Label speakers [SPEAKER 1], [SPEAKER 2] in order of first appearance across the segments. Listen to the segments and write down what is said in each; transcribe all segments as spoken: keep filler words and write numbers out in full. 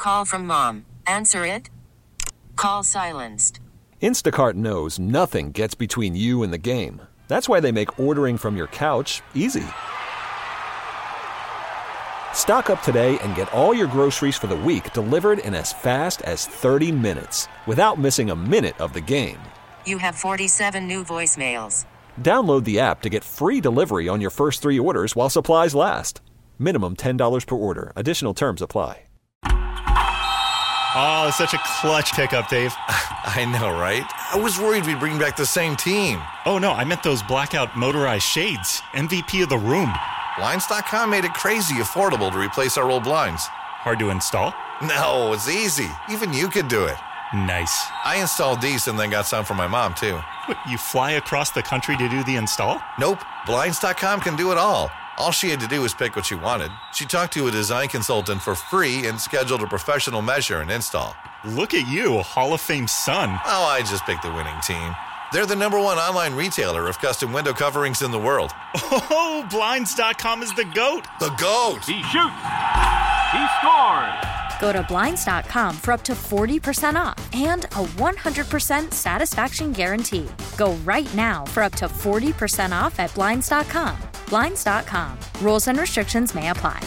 [SPEAKER 1] Call from mom. Answer it. Call silenced.
[SPEAKER 2] Instacart knows nothing gets between you and the game. That's why they make ordering from your couch easy. Stock up today and get all your groceries for the week delivered in as fast as thirty minutes without missing a minute of the game.
[SPEAKER 1] You have forty-seven new voicemails.
[SPEAKER 2] Download the app to get free delivery on your first three orders while supplies last. Minimum ten dollars per order. Additional terms apply.
[SPEAKER 3] Oh, such a clutch pickup, Dave.
[SPEAKER 4] I know, right? I was worried we'd bring back the same team.
[SPEAKER 3] Oh, no, I meant those blackout motorized shades. M V P of the room.
[SPEAKER 4] Blinds dot com made it crazy affordable to replace our old blinds.
[SPEAKER 3] Hard to install?
[SPEAKER 4] No, it's easy. Even you could do it.
[SPEAKER 3] Nice.
[SPEAKER 4] I installed these and then got some for my mom, too.
[SPEAKER 3] What, you fly across the country to do the install?
[SPEAKER 4] Nope. Blinds dot com can do it all. All she had to do was pick what she wanted. She talked to a design consultant for free and scheduled a professional measure and install.
[SPEAKER 3] Look at you, Hall of Fame son.
[SPEAKER 4] Oh, I just picked the winning team. They're the number one online retailer of custom window coverings in the world.
[SPEAKER 3] Oh, Blinds dot com is the GOAT.
[SPEAKER 4] The GOAT.
[SPEAKER 5] He shoots. He scores.
[SPEAKER 6] Go to Blinds dot com for up to forty percent off and a one hundred percent satisfaction guarantee. Go right now for up to forty percent off at Blinds dot com. Blinds dot com. Rules and restrictions may apply.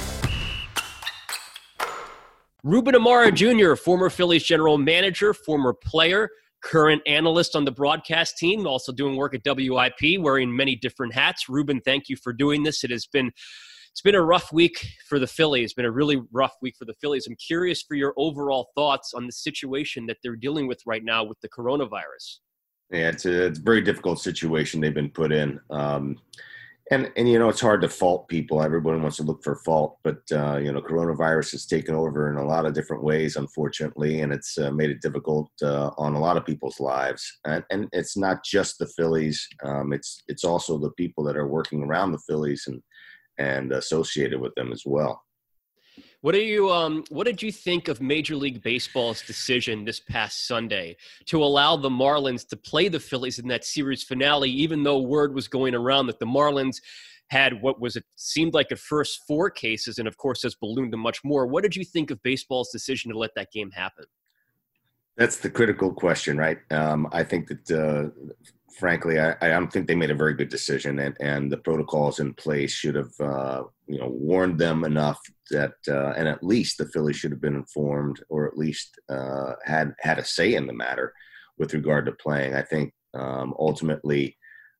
[SPEAKER 7] Ruben Amaro Junior, former Phillies general manager, former player, current analyst on the broadcast team, also doing work at W I P, wearing many different hats. Ruben, thank you for doing this. It has been it's been a rough week for the Phillies. It's been a really rough week for the Phillies. I'm curious for your overall thoughts on the situation that they're dealing with right now with the coronavirus.
[SPEAKER 8] Yeah, it's a, it's a very difficult situation they've been put in. Um, And, and, you know, it's hard to fault people. Everybody wants to look for fault. But, uh, you know, coronavirus has taken over in a lot of different ways, unfortunately, and it's uh, made it difficult uh, on a lot of people's lives. And, and it's not just the Phillies. Um, it's it's also the people that are working around the Phillies and, and associated with them as well.
[SPEAKER 7] What do you um what did you think of Major League Baseball's decision this past Sunday to allow the Marlins to play the Phillies in that series finale, even though word was going around that the Marlins had what was it seemed like at first four cases and of course has ballooned to much more? What did you think of baseball's decision to let that game happen?
[SPEAKER 8] That's the critical question, right? Um, I think that uh, frankly, I, I don't think they made a very good decision, and, and the protocols in place should have, uh, you know, warned them enough that, uh, and at least the Phillies should have been informed, or at least uh, had had a say in the matter with regard to playing. I think um, ultimately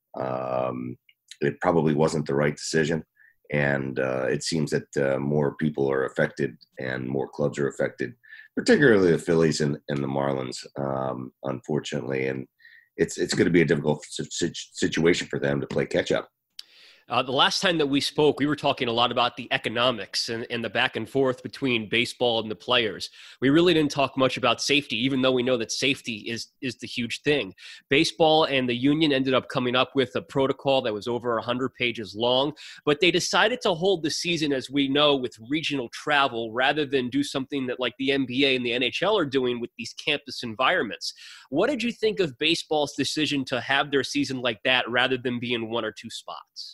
[SPEAKER 8] um, it probably wasn't the right decision, and uh, it seems that uh, more people are affected and more clubs are affected, particularly the Phillies and, and the Marlins, um, unfortunately, and it's it's going to be a difficult situation for them to play catch up.
[SPEAKER 7] Uh, the last time that we spoke, we were talking a lot about the economics and, and the back and forth between baseball and the players. We really didn't talk much about safety, even though we know that safety is is the huge thing. Baseball and the union ended up coming up with a protocol that was over one hundred pages long, but they decided to hold the season, as we know, with regional travel rather than do something that like the N B A and the N H L are doing with these campus environments. What did you think of baseball's decision to have their season like that rather than be in one or two spots?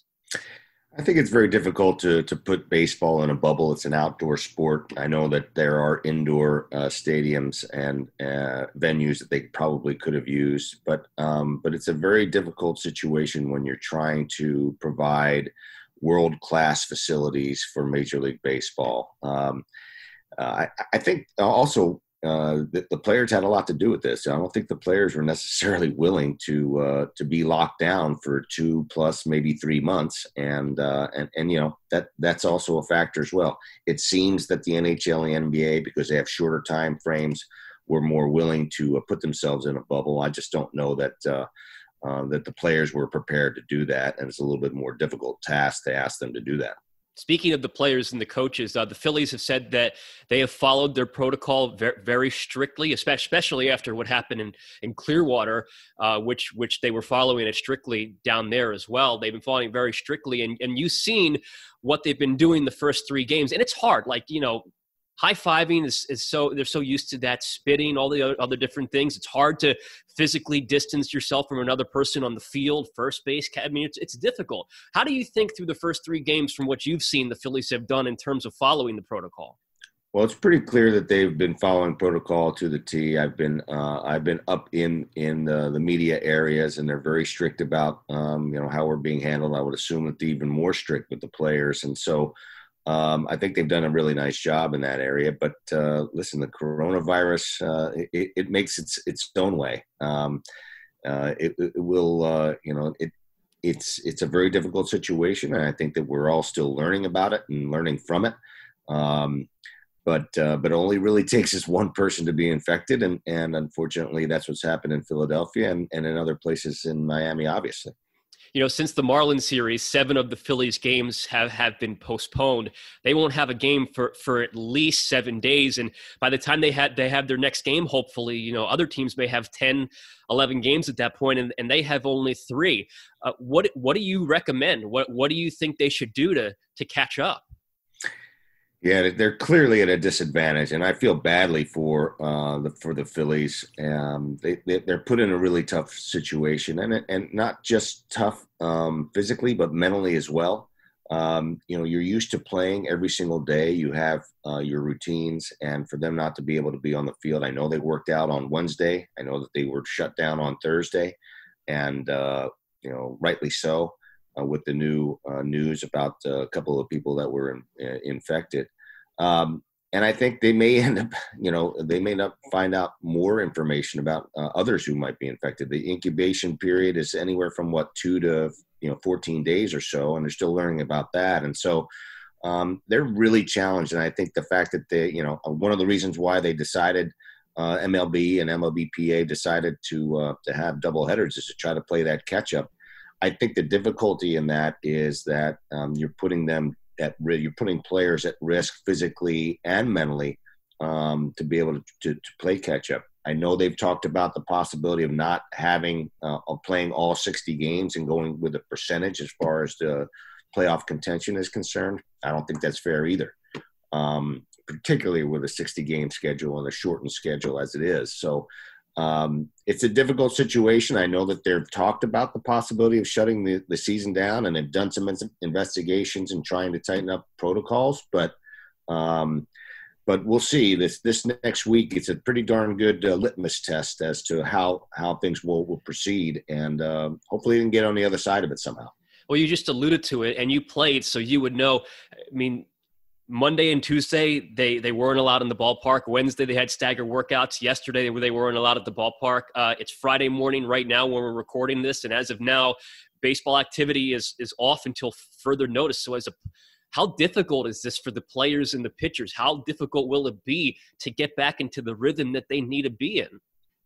[SPEAKER 8] I think it's very difficult to to put baseball in a bubble. It's an outdoor sport. I know that there are indoor uh, stadiums and uh, venues that they probably could have used, but um, but it's a very difficult situation when you're trying to provide world-class facilities for Major League Baseball. Um, uh, I, I think also uh, the, the players had a lot to do with this. I don't think the players were necessarily willing to uh, to be locked down for two plus maybe three months, and uh, and and you know that that's also a factor as well. It seems that the N H L and the N B A, because they have shorter time frames, were more willing to uh, put themselves in a bubble. I just don't know that uh, uh, that the players were prepared to do that, and it's a little bit more difficult task to ask them to do that.
[SPEAKER 7] Speaking of the players and the coaches, uh, the Phillies have said that they have followed their protocol very, very strictly, especially after what happened in, in Clearwater, uh, which which they were following it strictly down there as well. They've been following it very strictly, and, and you've seen what they've been doing the first three games. And it's hard, like, you know, high-fiving is, is so – they're so used to that, spitting, all the other, other different things. It's hard to physically distance yourself from another person on the field, first base. I mean, it's it's difficult. How do you think through the first three games from what you've seen the Phillies have done in terms of following the protocol?
[SPEAKER 8] Well, it's pretty clear that they've been following protocol to the T. I've been uh, I've been up in in the, the media areas, and they're very strict about um, you know how we're being handled. I would assume that they're even more strict with the players, and so um, I think they've done a really nice job in that area. But uh, listen, the coronavirus uh, it, it makes its its own way. Um, uh, it, it will uh, you know it it's it's a very difficult situation, and I think that we're all still learning about it and learning from it. Um, But uh, but it only really takes just one person to be infected, and, and unfortunately that's what's happened in Philadelphia and, and in other places in Miami, obviously.
[SPEAKER 7] You know, since the Marlins series, seven of the Phillies games have, have been postponed. They won't have a game for, for at least seven days. And by the time they had they have their next game, hopefully, you know, other teams may have ten, eleven games at that point, and, and they have only three. Uh, what what do you recommend? What what do you think they should do to to catch up?
[SPEAKER 8] Yeah, they're clearly at a disadvantage, and I feel badly for uh, the for the Phillies. Um, they, they they're put in a really tough situation, and and not just tough um, physically, but mentally as well. Um, you know, you're used to playing every single day. You have uh, your routines, and for them not to be able to be on the field, I know they worked out on Wednesday. I know that they were shut down on Thursday, and uh, you know, rightly so. Uh, with the new uh, news about uh, a couple of people that were in, uh, infected. Um, and I think they may end up, you know, they may not find out more information about uh, others who might be infected. The incubation period is anywhere from what, two to, you know, fourteen days or so, and they're still learning about that. And so um, they're really challenged. And I think the fact that they, you know, one of the reasons why they decided uh, M L B and M L B P A decided to uh, to have double headers is to try to play that catch up. I think the difficulty in that is that um, you're putting them at you're putting players at risk physically and mentally um, to be able to, to, to play catch up. I know they've talked about the possibility of not having uh, of playing all sixty games and going with a percentage as far as the playoff contention is concerned. I don't think that's fair either, um, particularly with a sixty game schedule and a shortened schedule as it is. So. Um, it's a difficult situation. I know that they've talked about the possibility of shutting the, the season down, and they've done some investigations and trying to tighten up protocols, but, um, but we'll see this, this next week. It's a pretty darn good uh, litmus test as to how, how things will, will proceed. And, um, hopefully they can get on the other side of it somehow. Well,
[SPEAKER 7] you just alluded to it and you played, so you would know. I mean, Monday and Tuesday, they, they weren't allowed in the ballpark. Wednesday, they had staggered workouts. Yesterday, they weren't allowed at the ballpark. Uh, it's Friday morning right now when we're recording this, and as of now, baseball activity is is off until further notice. So as a how difficult is this for the players and the pitchers? How difficult will it be to get back into the rhythm that they need to be in?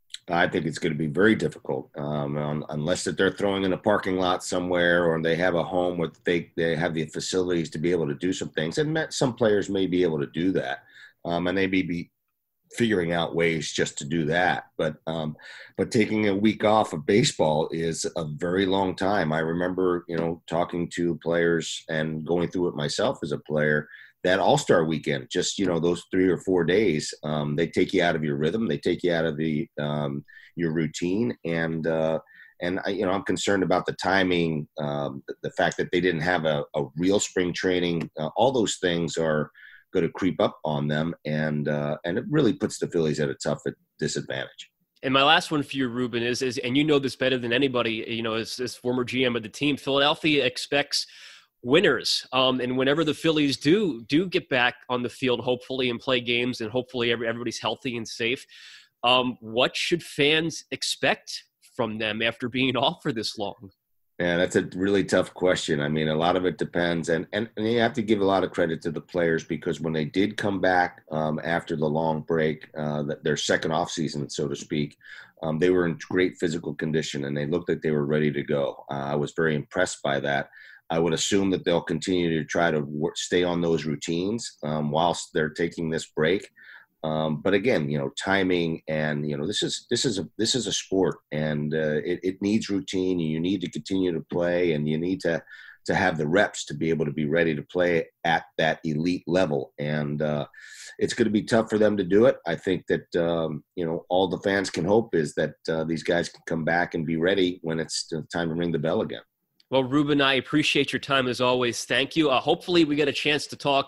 [SPEAKER 8] I think it's going to be very difficult um, un- unless that they're throwing in a parking lot somewhere or they have a home where they, they have the facilities to be able to do some things. And some players may be able to do that. Um, and they may be figuring out ways just to do that. But um, but taking a week off of baseball is a very long time. I remember, you know, talking to players and going through it myself as a player. That All-Star weekend, just, you know, those three or four days, um, they take you out of your rhythm. They take you out of the um, your routine. And, uh, and I, you know, I'm concerned about the timing, um, the, the fact that they didn't have a, a real spring training. Uh, all those things are going to creep up on them. And uh, and it really puts the Phillies at a tough disadvantage.
[SPEAKER 7] And my last one for you, Ruben, is, is and you know this better than anybody, you know, as, as former G M of the team, Philadelphia expects – winners. Um, and whenever the Phillies do do get back on the field, hopefully, and play games, and hopefully every, everybody's healthy and safe, um, what should fans expect from them after being off for this long?
[SPEAKER 8] Yeah, that's a really tough question. I mean, a lot of it depends. And, and, and you have to give a lot of credit to the players because when they did come back um, after the long break, uh, their second off season, so to speak, um, they were in great physical condition and they looked like they were ready to go. Uh, I was very impressed by that. I would assume that they'll continue to try to work, stay on those routines um, whilst they're taking this break. Um, but again, you know, timing and, you know, this is, this is a, this is a sport and uh, it, it needs routine. You need to continue to play and you need to, to have the reps to be able to be ready to play at that elite level. And uh, it's going to be tough for them to do it. I think that, um, you know, all the fans can hope is that uh, these guys can come back and be ready when it's time to ring the bell again.
[SPEAKER 7] Well, Ruben, I appreciate your time as always. Thank you. Uh, hopefully we get a chance to talk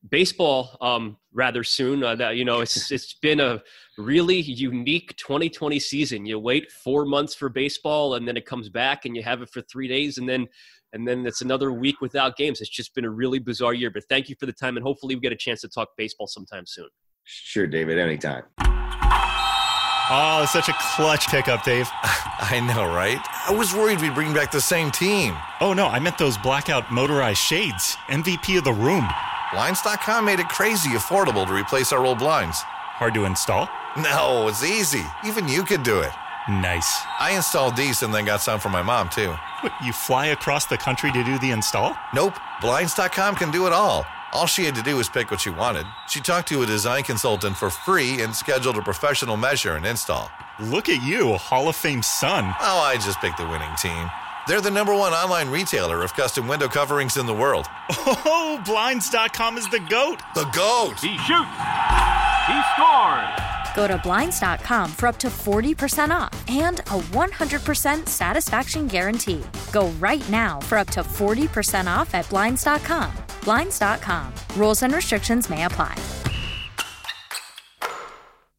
[SPEAKER 7] baseball um, rather soon. Uh, that, you know, it's it's been a really unique twenty twenty season. You wait four months for baseball, and then it comes back, and you have it for three days, and then and then it's another week without games. It's just been a really bizarre year. But thank you for the time, and hopefully we get a chance to talk baseball sometime soon.
[SPEAKER 8] Sure, David, anytime.
[SPEAKER 3] Oh, such a clutch pickup, Dave.
[SPEAKER 4] I know, right? I was worried we'd bring back the same team.
[SPEAKER 3] Oh, no, I meant those blackout motorized shades. M V P of the room.
[SPEAKER 4] Blinds dot com made it crazy affordable to replace our old blinds.
[SPEAKER 3] Hard to install?
[SPEAKER 4] No, it's easy. Even you could do it.
[SPEAKER 3] Nice.
[SPEAKER 4] I installed these and then got some for my mom, too.
[SPEAKER 3] What, you fly across the country to do the install?
[SPEAKER 4] Nope. Blinds dot com can do it all. All she had to do was pick what she wanted. She talked to a design consultant for free and scheduled a professional measure and install.
[SPEAKER 3] Look at you, Hall of Fame son.
[SPEAKER 4] Oh, I just picked the winning team. They're the number one online retailer of custom window coverings in the world.
[SPEAKER 3] Oh, Blinds dot com is the GOAT.
[SPEAKER 4] The GOAT!
[SPEAKER 5] He shoots. He scores.
[SPEAKER 6] Go to Blinds dot com for up to forty percent off and a one hundred percent satisfaction guarantee. Go right now for up to forty percent off at Blinds dot com. Blinds dot com. Rules and restrictions may apply.